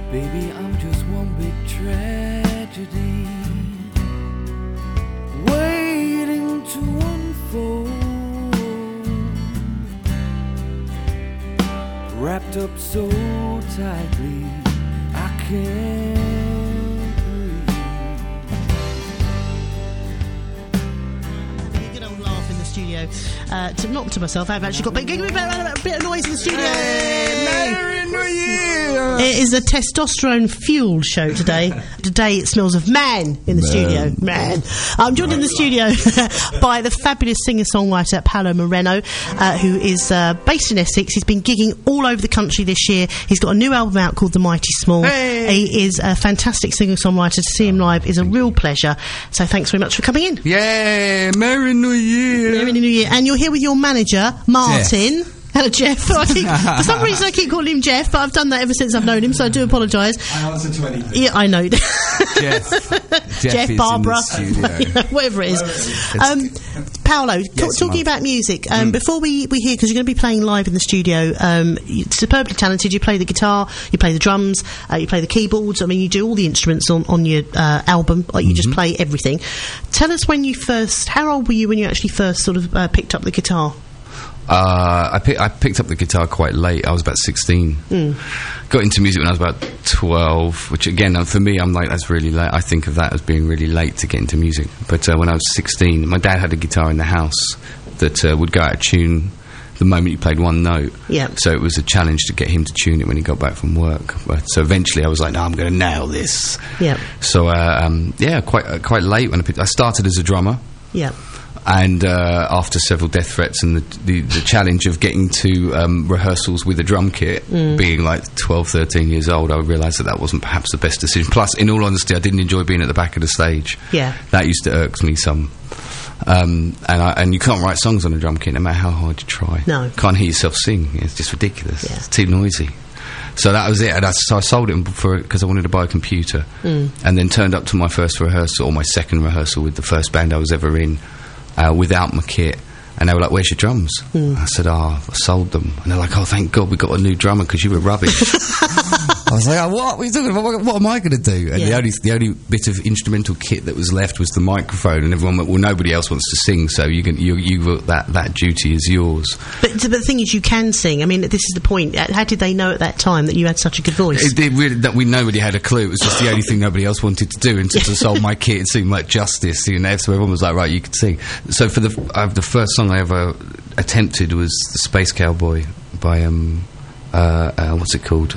Baby, I'm just one big tragedy, waiting to unfold, wrapped up so tightly I can't breathe. Good old laugh in the studio. Not to myself, I've actually got a bit of noise in the studio. Merry New Year! It is a testosterone-fueled show today. Today it smells of man in the studio. Man. I'm joined in the studio by the fabulous singer-songwriter Paolo Moreno, who is based in Essex. He's been gigging all over the country this year. He's got a new album out called The Mighty Small. Hey. He is a fantastic singer-songwriter. To see him live is a real pleasure. So thanks very much for coming in. Yeah, Merry New Year! Merry New Year. And you're here with your manager, Martin. Hello, Jeff. For some reason I keep calling him Jeff, but I've done that ever since I've known him, so I do apologise. I answer to anything. Yeah, I know. Jeff is Barbara, in the studio. whatever it is. Paolo, talking about music, before we hear, because you're going to be playing live in the studio, you're superbly talented. You play the guitar, you play the drums, you play the keyboards. I mean, you do all the instruments on your album. Like, you just play everything. Tell us when you first. How old were you when you actually first sort of picked up the guitar? I picked up the guitar quite late. I was about 16. Got into music when I was about 12, which again, for me, I'm like, that's really late. I think of that as being really late to get into music. But when I was 16, my dad had a guitar in the house that would go out of tune the moment you played one note. Yeah. So it was a challenge to get him to tune it when he got back from work. So eventually I was like, no, I'm going to nail this. Yeah. So, quite late when I started as a drummer. Yeah. And after several death threats and the challenge of getting to rehearsals with a drum kit, being like 12, 13 years old, I realised that wasn't perhaps the best decision. Plus, in all honesty, I didn't enjoy being at the back of the stage. Yeah. That used to irk me some. And you can't write songs on a drum kit no matter how hard you try. No. Can't hear yourself sing. It's just ridiculous. Yeah. It's too noisy. So that was it, and so I sold it because I wanted to buy a computer, and then turned up to my first rehearsal, or my second rehearsal with the first band I was ever in, without my kit, and they were like, "Where's your drums?" I said, I sold them. And they're like, "Oh, thank God we got a new drummer because you were rubbish." I was like, "Oh, what are you talking about? What am I going to do?" And the only bit of instrumental kit that was left was the microphone, and everyone went, "Well, nobody else wants to sing, so you that duty is yours." But the thing is, you can sing. I mean, this is the point. How did they know at that time that you had such a good voice? Nobody had a clue. It was just the only thing nobody else wanted to do. And since I sold my kit, it seemed like justice, so everyone was like, "Right, you could sing." So for the first song I ever attempted was "The Space Cowboy" by what's it called?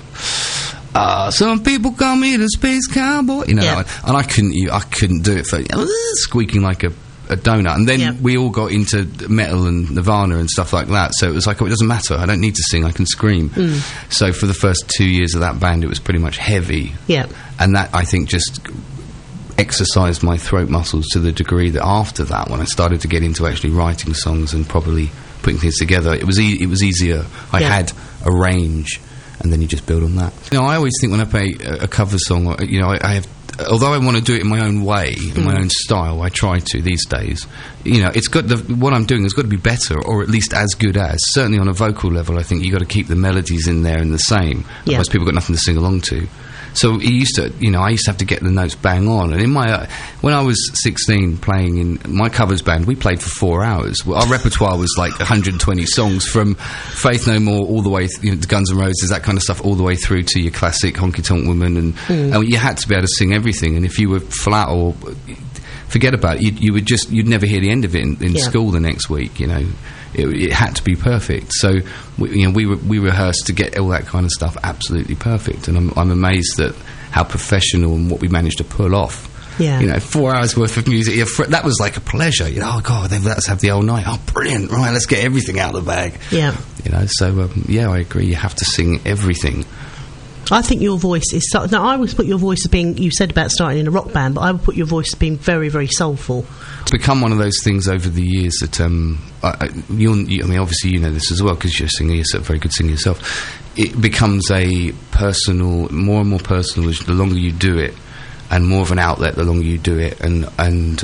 Some people call me the Space Cowboy, that one. And I couldn't do it for squeaking like a donut. And then we all got into metal and Nirvana and stuff like that. So it was like, it doesn't matter. I don't need to sing. I can scream. So for the first 2 years of that band, it was pretty much heavy. Yeah. And that, I think, just exercised my throat muscles to the degree that after that, when I started to get into actually writing songs and probably putting things together, it was easier. I had a range, and then you just build on that. I always think when I play a cover song, I have, although I want to do it in my own way, in my own style, I try to these days. It's got what I'm doing has got to be better, or at least as good as. Certainly on a vocal level, I think you got to keep the melodies in there and the same. Otherwise, people got nothing to sing along to. So I used to have to get the notes bang on. And when I was 16 playing in my covers band, we played for 4 hours. Our repertoire was like 120 songs, from Faith No More all the way, to Guns N' Roses, that kind of stuff, all the way through to your classic Honky Tonk Woman. And you had to be able to sing everything. And if you were flat or forget about it, you'd never hear the end of it in school the next week. It had to be perfect. So we rehearsed to get all that kind of stuff absolutely perfect, and I'm amazed at how professional and what we managed to pull off. 4 hours worth of music, that was like a pleasure. Oh God, let's have the whole night. Oh, brilliant! Right, let's get everything out of the bag. So I agree. You have to sing everything. I think your voice is... Now, I always put your voice as being... You said about starting in a rock band, but I would put your voice as being very, very soulful. It's become one of those things over the years that... obviously you know this as well, because you're a singer, you're a very good singer yourself. It becomes a personal... More and more personal the longer you do it, and more of an outlet the longer you do it. And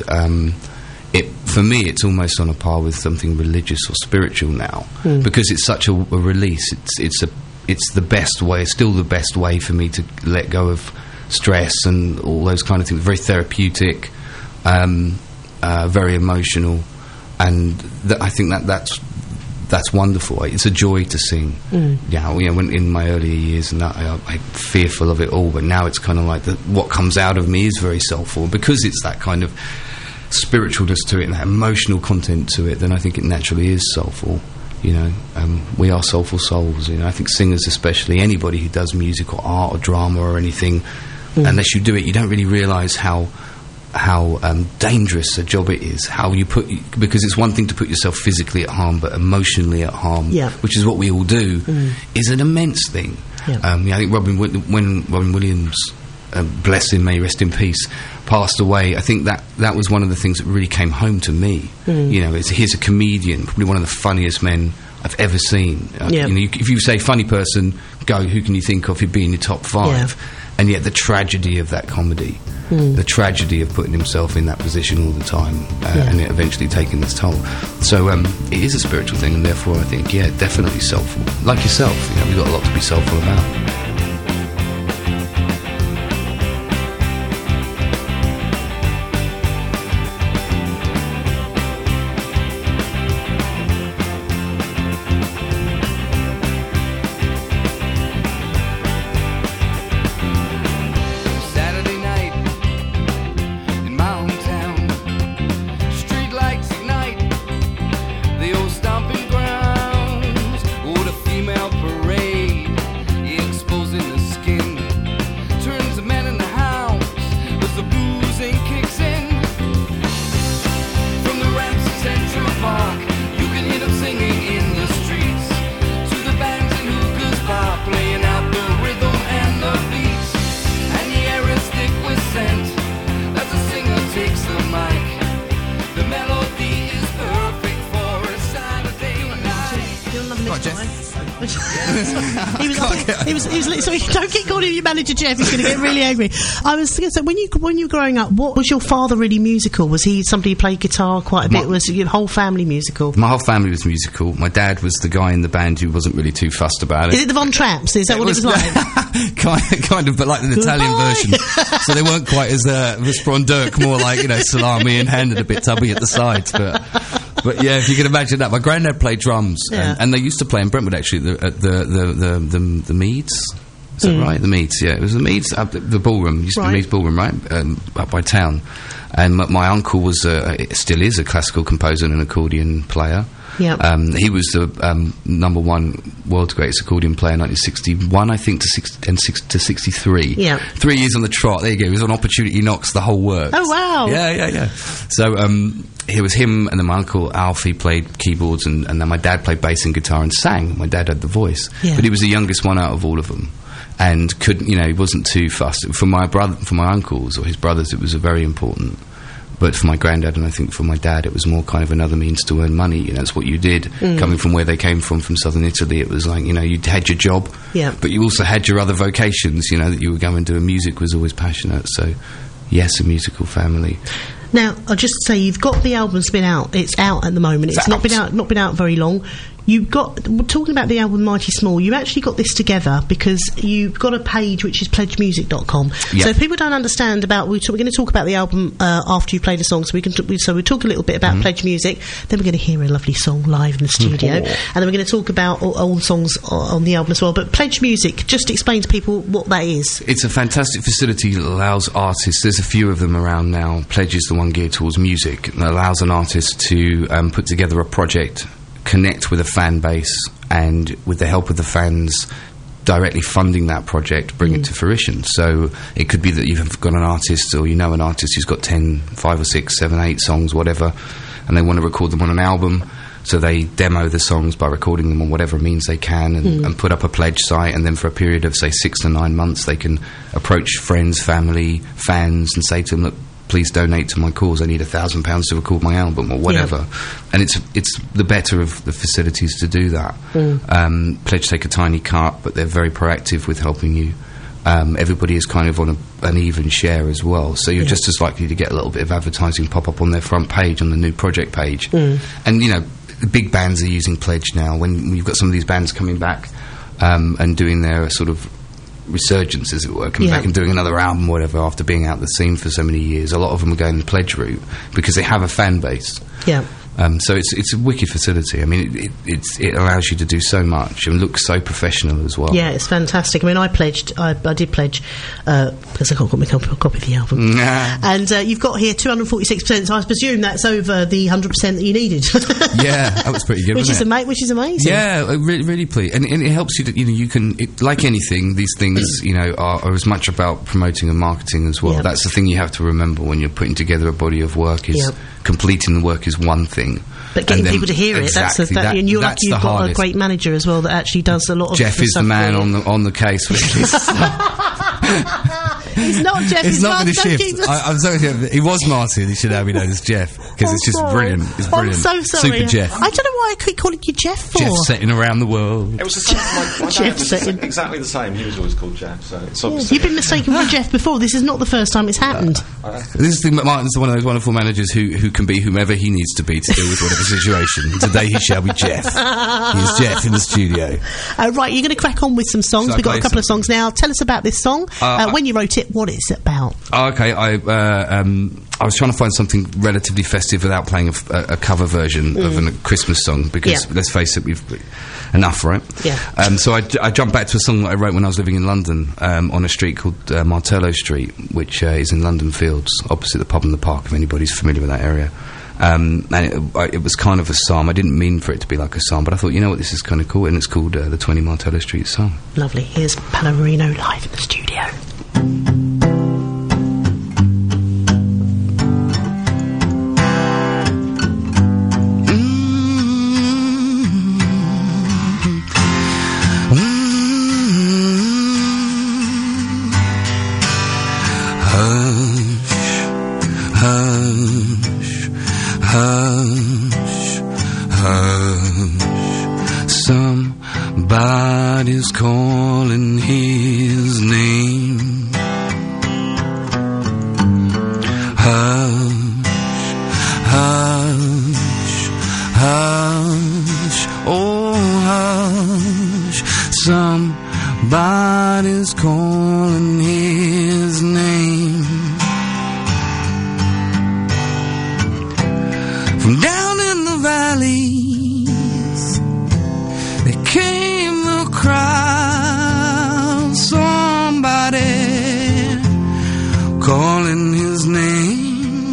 for me, it's almost on a par with something religious or spiritual now, because it's such a release. it's the best way, still the best way for me to let go of stress and all those kind of things. Very therapeutic, very emotional, and I think that's wonderful. It's a joy to sing. Yeah, when in my earlier years and that, I'm fearful of it all, but now it's kind of like what comes out of me is very soulful, because it's that kind of spiritualness to it and that emotional content to it. Then I think it naturally is soulful. We are soulful souls. I think singers, especially anybody who does music or art or drama or anything, unless you do it, you don't really realise how dangerous a job it is. Because it's one thing to put yourself physically at harm, but emotionally at harm, which is what we all do, is an immense thing. I think when Robin Williams, bless him, may rest in peace, passed away, I think that was one of the things that really came home to me. He's a comedian, probably one of the funniest men I've ever seen. If you say funny person, who can you think of who'd be in your top 5? And yet the tragedy of that comedy, the tragedy of putting himself in that position all the time, and it eventually taking its toll. So it is a spiritual thing, and therefore I think, definitely soulful. Like yourself, we've got a lot to be soulful about. So don't keep calling your manager Jeff, he's going to get really angry. I was thinking, so when you were growing up, what was your father really musical? Was he somebody who played guitar quite a bit? Was your whole family musical? My whole family was musical. My dad was the guy in the band who wasn't really too fussed about it. Is it the Von Tramps? Is that what it was like? kind of, but like the Italian version. So they weren't quite as resplendent, more like, salami in hand and a bit tubby at the sides, But yeah, if you can imagine that. My granddad played drums, and they used to play in Brentwood, actually, at the Meads. Is that right? The Meads, yeah. It was the Meads, the ballroom. It used to be the Meads Ballroom, right? Up by town. And my uncle was, still is, a classical composer and an accordion player. Yeah. He was the #1 world's greatest accordion player in 1961, I think, to 63. Yeah. 3 years on the trot. There you go. He was on Opportunity Knocks, the whole works. Oh, wow. Yeah. So, it was him, and then my uncle Alfie played keyboards, and then my dad played bass and guitar and sang. My dad had the voice. Yeah. But he was the youngest one out of all of them. And he wasn't too fussed. For my uncles or his brothers, it was very important. But for my granddad, and I think for my dad, it was more kind of another means to earn money. That's what you did. Coming from where they came from southern Italy, it was like, you had your job, but you also had your other vocations, that you were going to do. And music was always passionate. So, yes, a musical family. Now, I'll just say, you've got the album's been out. It's out at the moment. It's not been out very long. Talking about the album Mighty Small, you actually got this together because you've got a page which is pledgemusic.com. Yep. So if people don't understand we're going to talk about the album after you play the song, so we'll talk a little bit about Pledge Music, then we're going to hear a lovely song live in the studio, and then we're going to talk about all the songs on the album as well. But Pledge Music, just explain to people what that is. It's a fantastic facility that allows artists, there's a few of them around now, Pledge is the one geared towards music, and allows an artist to put together a project, connect with a fan base, and with the help of the fans directly funding that project, bring it to fruition. So it could be that you've got an artist, or an artist who's got 10, 5 or 6, 7, 8 songs, whatever, and they want to record them on an album. So they demo the songs by recording them on whatever means they can, and put up a pledge site, and then for a period of, say, 6 to 9 months, they can approach friends, family, fans, and say to them, look, please donate to my cause. I need £1,000 to record my album, or whatever. Yeah. And it's the better of the facilities to do that. Pledge take a tiny cut, but they're very proactive with helping you. Everybody is kind of on an even share as well, so you're just as likely to get a little bit of advertising pop up on their front page, on the new project page. And the big bands are using Pledge now. When you've got some of these bands coming back, and doing their sort of resurgence, as it were, coming back and doing another album or whatever after being out the scene for so many years. A lot of them are going the Pledge route because they have a fan base. Yeah. So it's a wicked facility. I mean, it allows you to do so much and look so professional as well. Yeah, it's fantastic. I mean, I did pledge because I can't get my copy of the album. And you've got here 246%. So I presume that's over the 100% that you needed. Yeah, that was pretty good. Which is amazing. Yeah, really pleased. And it helps you. You can like anything. These things, are as much about promoting and marketing as well. Yep. That's the thing you have to remember when you're putting together a body of work. Is completing the work is one thing, but getting people to hear it, and you've got hardest. A great manager as well that actually does a lot of Jeff is the man on the case with this. It's not Jeff. It's not going to shift. I'm sorry, he was Martin. He should now be known as Jeff because it's just brilliant. It's brilliant. I'm so sorry. Super Jeff. I don't know why I keep calling you Jeff for. Jeff setting around the world. It was the same. My dad was exactly the same. He was always called Jeff. So it's obviously you've been mistaken for Jeff before. This is not the first time it's happened. This is Martin's one of those wonderful managers who can be whomever he needs to be to deal with whatever situation. Today he shall be Jeff. He is Jeff in the studio. Right, you're going to crack on with some songs. We've got a couple of songs now. Tell us about this song. When you wrote it, what is it about? Okay, I was trying to find something relatively festive without playing a cover version of a Christmas song because let's face it, we've enough, right? Yeah. So I jumped back to a song that I wrote when I was living in London on a street called Martello Street, which is in London Fields, opposite the pub and the park, if anybody's familiar with that area. And it was kind of a psalm. I didn't mean for it to be like a psalm, but I thought, this is kind of cool, and it's called the 20 Martello Street Psalm. Lovely. Here's Paolo Marino live in the studio. Somebody's calling his name. Hush, hush, hush, oh hush. Somebody's calling his name. From down in the valleys there came a crowd, somebody calling his name.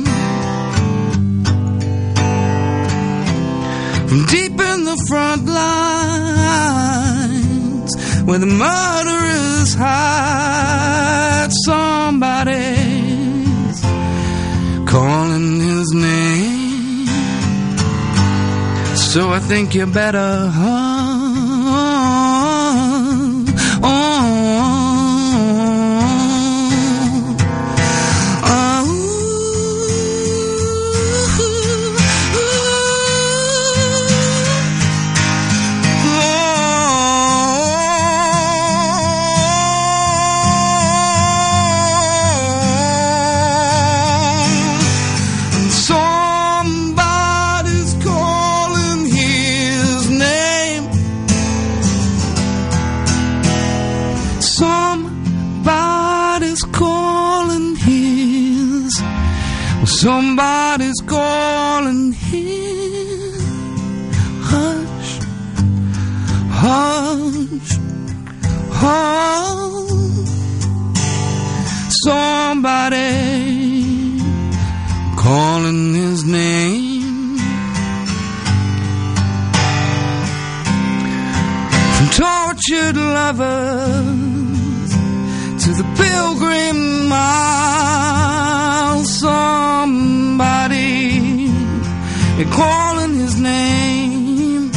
From deep in the front lines where the murderers hide, somebody's calling his name. So I think you better somebody's calling him. Hush, hush, hush. Somebody calling his name. From tortured lovers to the Pilgrim Mile, somebody calling his name.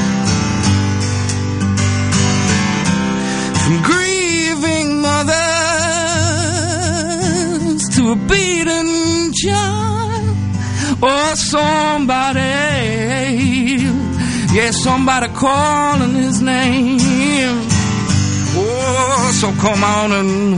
From grieving mothers to a beaten child, or somebody, somebody calling his name. Oh, so come on and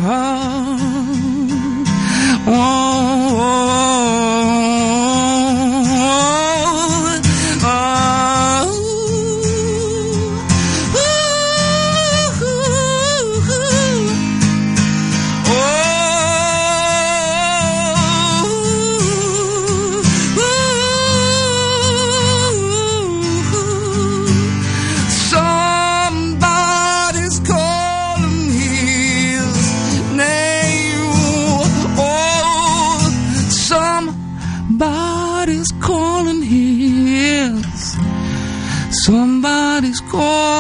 Somebody's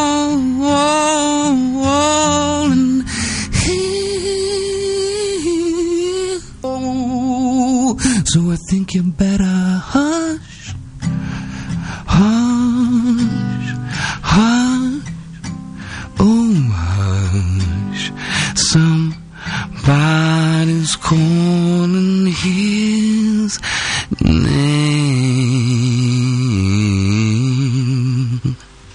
calling here. Oh, so I think you better hush, hush, hush. Oh, hush. Somebody's calling his name.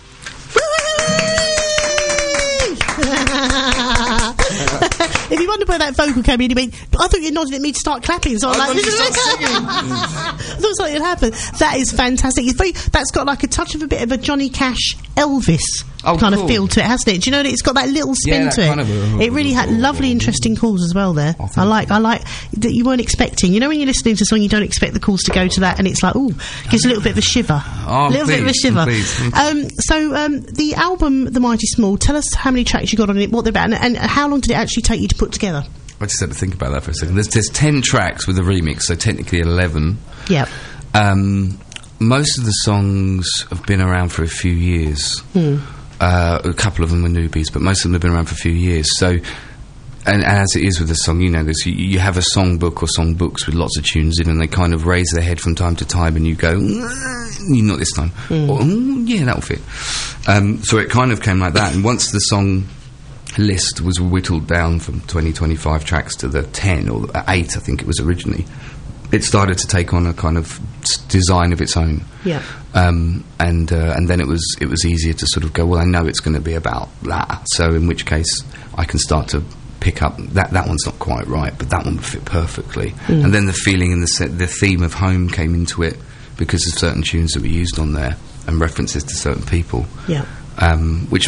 If you wonder where that vocal came in, you mean, I thought you nodded at me to start clapping, so I'm like, this is I thought something had happened. That is fantastic. That's got like a touch of a bit of a Johnny Cash Elvis kind of feel to it, hasn't it? Do you know that it's got that little spin to it? It really had lovely, interesting calls as well there. I like that you weren't expecting. You know when you're listening to something, you don't expect the calls to go to that, and it's like, ooh, gives a little bit of a shiver. Bit of a shiver. The album, The Mighty Small, tell us how many tracks you got on it, what they're about, and how long did it actually take you to put together? I just had to think about that for a second. There's 10 tracks with a remix, so technically 11. Yeah. Most of the songs have been around for a few years. A couple of them were newbies, but most of them have been around for a few years. So, and as it is with a song, you know this, you have a songbook or songbooks with lots of tunes in, and they kind of raise their head from time to time, and you go, not this time. Or, yeah, that'll fit. So it kind of came like that, and once the song list was whittled down from 20-25 tracks to the 10 or 8, I think it was originally, it started to take on a kind of design of its own. Yeah. And then it was easier to sort of go, well, I know it's going to be about that, so in which case I can start to pick up that one's not quite right, but that one would fit perfectly. And then the feeling and the theme of home came into it because of certain tunes that were used on there and references to certain people. Yeah. Which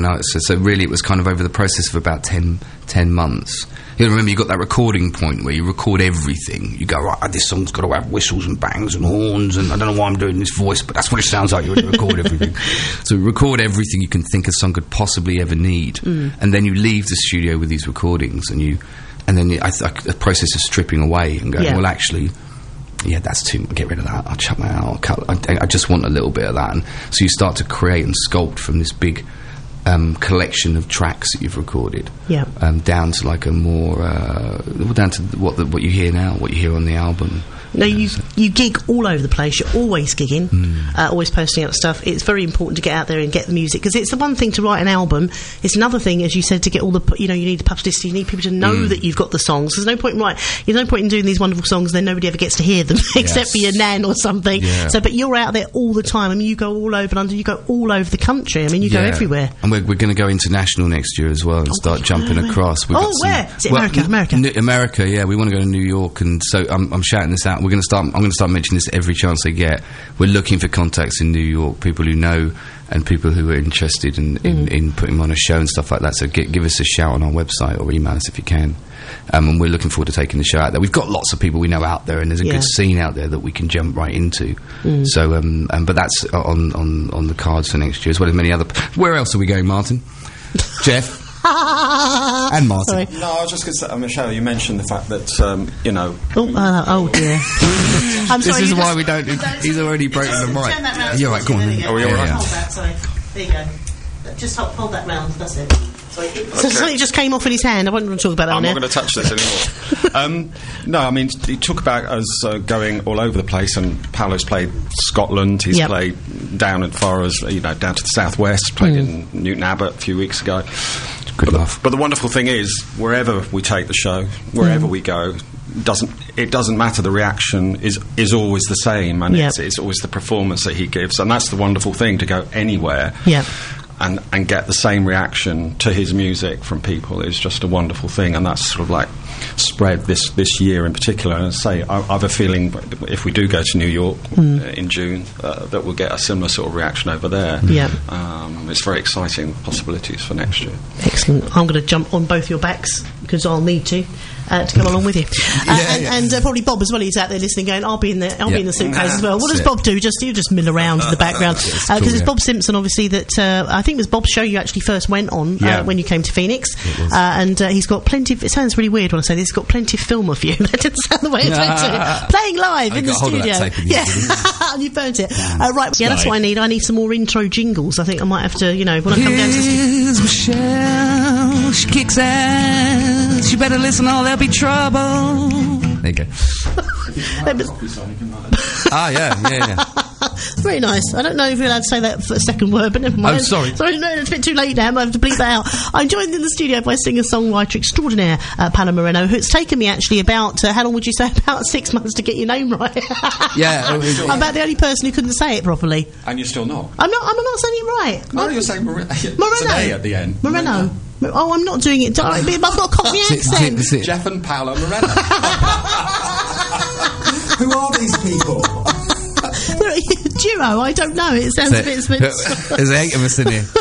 so really it was kind of over the process of about 10 months. You remember, you got that recording point where you record everything. You go, right, this song's got to have whistles and bangs and horns, and I don't know why I'm doing this voice, but that's what it sounds like. You record everything. So record everything you can think a song could possibly ever need, and then you leave the studio with these recordings, and then the process of stripping away and going, well, actually, yeah, that's too. Get rid of that. I'll chuck that out. I just want a little bit of that, and so you start to create and sculpt from this big collection of tracks that you've recorded, down to like a more down to what you hear now, what you hear on the album. No, you gig all over the place. You're always gigging, always posting out stuff. It's very important to get out there and get the music, because it's the one thing to write an album. It's another thing, as you said, to get all the, you need the publicity. You need people to know that you've got the songs. There's no point in doing these wonderful songs and then nobody ever gets to hear them except for your nan or something. Yeah. So, but you're out there all the time. I mean, you go all over London. You go all over the country. I mean, you go everywhere. And we're going to go international next year as well and start jumping across. Where? Is it America? America, yeah. We want to go to New York, and so I'm shouting this out. I'm going to start mentioning this every chance I get. We're looking for contacts in New York, people who know and people who are interested in putting on a show and stuff like that. So give us a shout on our website or email us if you can. And we're looking forward to taking the show out there. We've got lots of people we know out there, and there's a good scene out there that we can jump right into. So, but that's on the cards for next year, as well as many other. Where else are we going, Martin? Jeff? And Martin. Sorry. No, I was just going to say, Michelle, you mentioned the fact that, Oh dear. I'm this sorry, is why we don't. He's already broken the mic. Turn that round. You're right, go on. Are we all right? Hold that, sorry. There you go. Just hold that round, that's it. Sorry. So something just came off in his hand. I won't want to talk about that. I'm not going to touch this anymore. No, I mean, you talk about us going all over the place, and Paolo's played Scotland. He's played down as far as down to the southwest. Played in Newton Abbot a few weeks ago. Good enough. But the wonderful thing is, wherever we take the show, wherever we go, it doesn't matter. The reaction is always the same, and it's always the performance that he gives, and that's the wonderful thing, to go anywhere. Yeah. And get the same reaction to his music from people is just a wonderful thing, and that's sort of like spread this year in particular. And I have a feeling if we do go to New York in June, that we'll get a similar sort of reaction over there. Yeah, it's very exciting possibilities for next year. Excellent. I'm going to jump on both your backs because I'll need to. to come along with you. And probably Bob as well. He's out there listening, going, "I'll be in the suitcase as well." What does Bob do? You just mill around in the background because it's Bob Simpson, obviously. That I think it was Bob's show you actually first went on when you came to Phoenix, and he's got plenty. It sounds really weird when I say this. He's got plenty of film of you. That didn't sound the way it's meant to. Playing live in the studio. You burnt it. Right, that's what I need. I need some more intro jingles. I think I might have to, when I come down to the Michelle, she kicks ass. You better listen or there'll be trouble. There you go. Yeah. Very nice. I don't know if you're allowed to say that for a second word, but never mind. Oh, sorry. Sorry, no, it's a bit too late now. I have to bleep that out. I'm joined in the studio by singer-songwriter extraordinaire Paolo Moreno, who's taken me actually about, how long would you say, about 6 months to get your name right. I'm about the only person who couldn't say it properly. And you're still not? I'm not saying it right. No, you're saying Moreno. Today at the end. Moreno. Oh, I'm not doing it. I've got a Cockney accent. Jeff and Paolo Moreno. Who are these people? Duo, I don't know. It sounds a bit. There's 8 of us in here.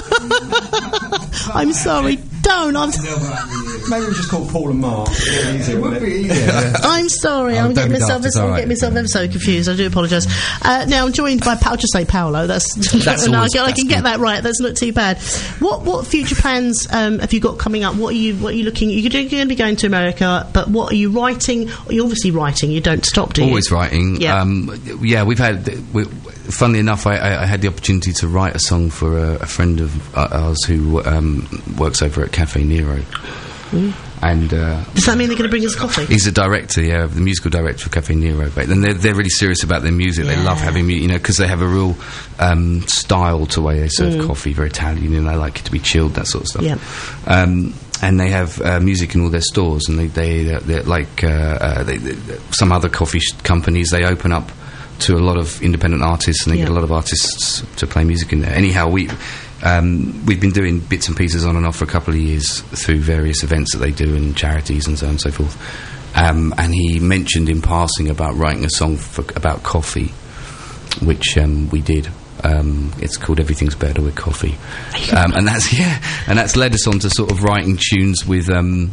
I'm sorry. Don't. Maybe we just call Paul and Mark. It would be easier. I'm sorry. I'm getting myself ever so confused. I do apologise. Now I'm joined by I'll just say Paolo. That's I can get that right. That's not too bad. What future plans have you got coming up? What are you looking? You're going to be going to America, but what are you writing? You're obviously writing. You don't stop, do you? Always writing. Yeah. We've had. Funnily enough, I had the opportunity to write a song for a friend of ours who works over at Cafe Nero. And does that mean they're going to bring us coffee? He's the director, the musical director of Cafe Nero. And they're really serious about their music. They love having music, because they have a real style to the way they serve coffee, very Italian, and they like it to be chilled, that sort of stuff. Yeah. And they have music in all their stores, and they're like some other coffee companies. They open up to a lot of independent artists, and they get a lot of artists to play music in there. Anyhow, we've been doing bits and pieces on and off for a couple of years through various events that they do and charities and so on and so forth. And he mentioned in passing about writing a song about coffee, which we did. It's called Everything's Better with Coffee, and that's led us on to sort of writing tunes with.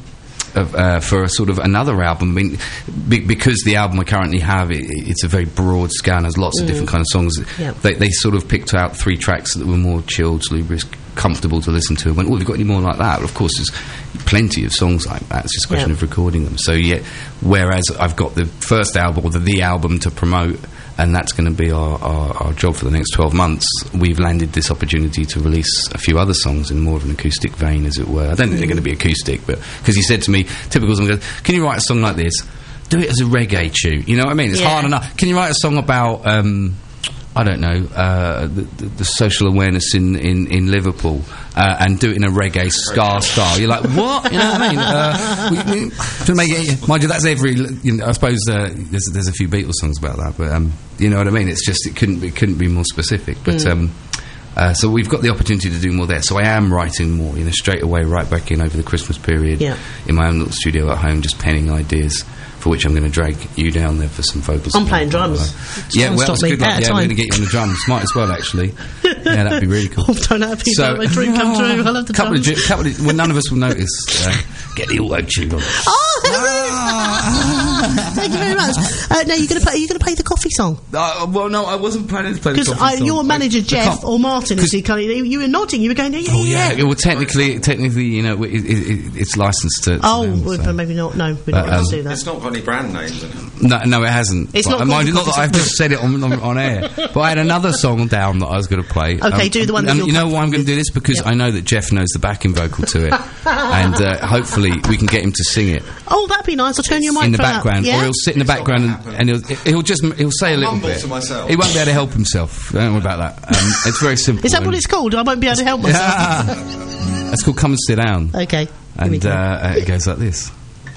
For a sort of another album. I mean, because the album I currently have, it's a very broad scale and has lots of different kind of songs. They sort of picked out 3 tracks that were more chilled, salubrious, comfortable to listen to, and went, have you got any more like that? But of course there's plenty of songs like that. It's just a question of recording them. So whereas I've got the first album or the album to promote, and that's going to be our job for the next 12 months, we've landed this opportunity to release a few other songs in more of an acoustic vein, as it were. I don't think they're going to be acoustic, but because he said to me, typical song, goes, can you write a song like this? Do it as a reggae tune. You know what I mean? It's hard enough. Can you write a song about I don't know, the social awareness in Liverpool, and do it in a reggae ska style? You're like, what? You know what I mean? To make it, mind you, that's every. I suppose there's a few Beatles songs about that, but you know what I mean. It's just it couldn't be more specific. But so we've got the opportunity to do more there. So I am writing more, straight away, right back in over the Christmas period, in my own little studio at home, just penning ideas. For which I'm going to drag you down there for some vocals. I'm playing drums. Well, that's good. We're going to get you on the drums. Might as well, actually. Yeah, that'd be really cool. Don't have people my dream come true. I love the drums. Well, none of us will notice. Get the auto-tune on. Thank you very much. Now, are you going to play the coffee song? Well, no, I wasn't planning to play the coffee song. Because your manager, Jeff, or Martin, you were nodding. You were going, yeah. Well, technically, it's licensed to but maybe not. No, we don't want to do that. It's not got any brand names in it. No, it hasn't. It's not that I've just said it on air. But I had another song down that I was going to play. Okay, do the one that you know why I'm going to do this? Because I know that Jeff knows the backing vocal to it. And hopefully we can get him to sing it. Oh, that'd be nice. I'll turn your microphone in the background, or he'll sit in the background and he'll say a little bit. He won't be able to help himself. Don't worry about that. It's very simple. Is that what it's called? I won't be able to help myself. That's called Come and Sit Down. Okay. And it goes like this.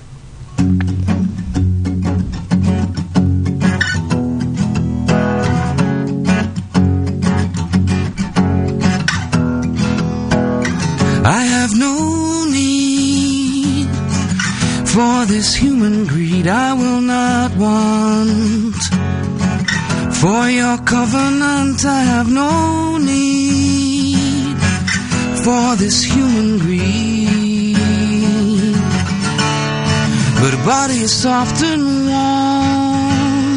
I have no need for this human greed. I will not want for your covenant. I have no need for this human greed. But body is soft and warm,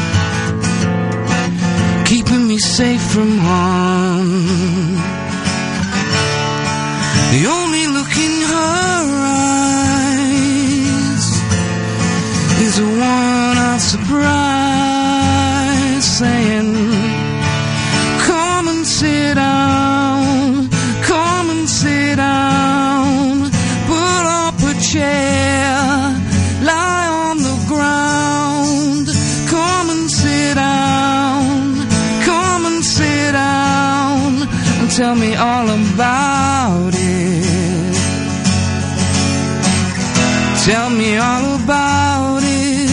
keeping me safe from harm. The only look in her eyes is one of surprise, saying, come and sit down, come and sit down, pull up a chair, lie on the ground, come and sit down, come and sit down, and tell me all about it. Tell me all about it.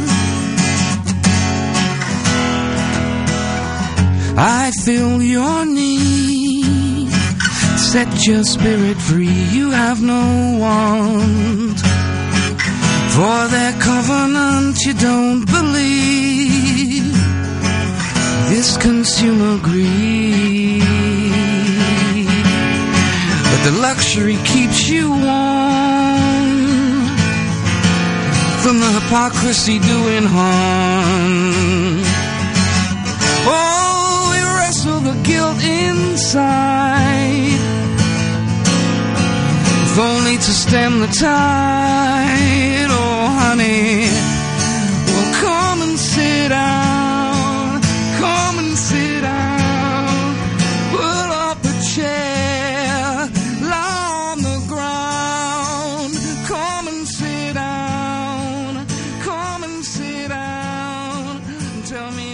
I feel your need, set your spirit free. You have no want for their covenant. You don't believe this consumer greed, but the luxury keeps you warm from the hypocrisy doing harm. Oh, we wrestle the guilt inside, if only to stem the tide. Oh, honey, well, come and sit down, come and sit down, pull up a chair, lie on the ground, come and sit down, come and sit down, tell me